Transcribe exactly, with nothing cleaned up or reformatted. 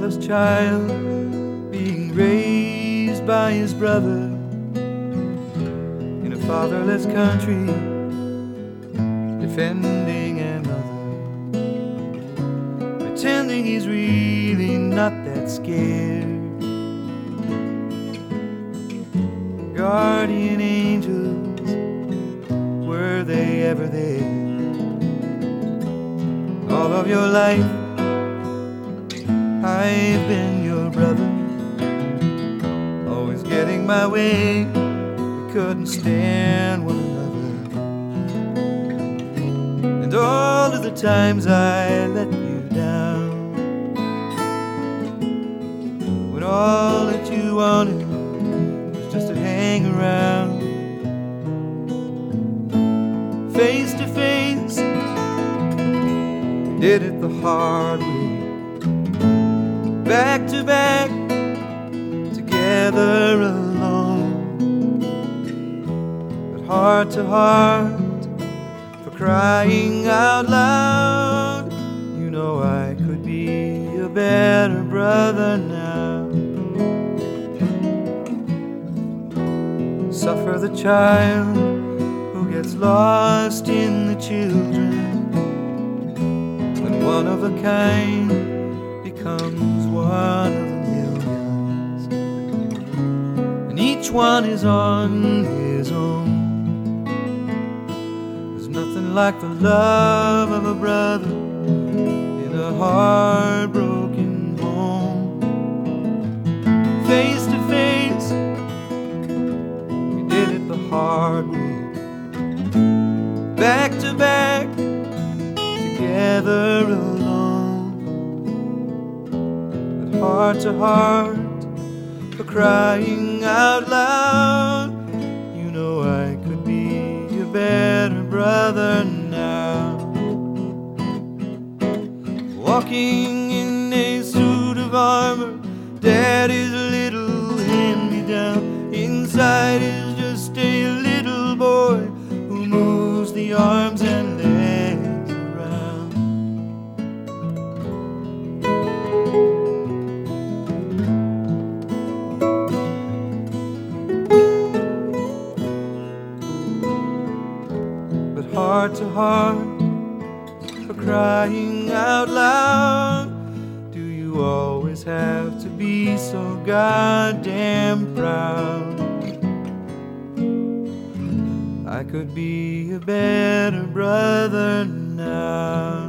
fatherless child being raised by his brother in a fatherless country, defending another, pretending he's really not that scared. Guardian angels, were they ever there? All of your life I've been your brother, always getting my way. We couldn't stand one another, and all of the times I let you down, when all that you wanted was just to hang around. Face to face, did it the hard way. Back to back, together alone, but heart to heart, for crying out loud. You know I could be a better brother now. Suffer the child who gets lost in the children, when one of a kind becomes one of the millions, and each one is on his own. There's nothing like the love of a brother in a heartbroken home. Face to face, we did it the hard way. Back to back, together alone, heart to heart, for crying out loud. You know I could be a better brother now. Walking in a suit of armor, daddy's little hand-me-down. Inside is just a little boy who moves the arms and legs around. Heart to heart, for crying out loud. Do you always have to be so goddamn proud? I could be a better brother now.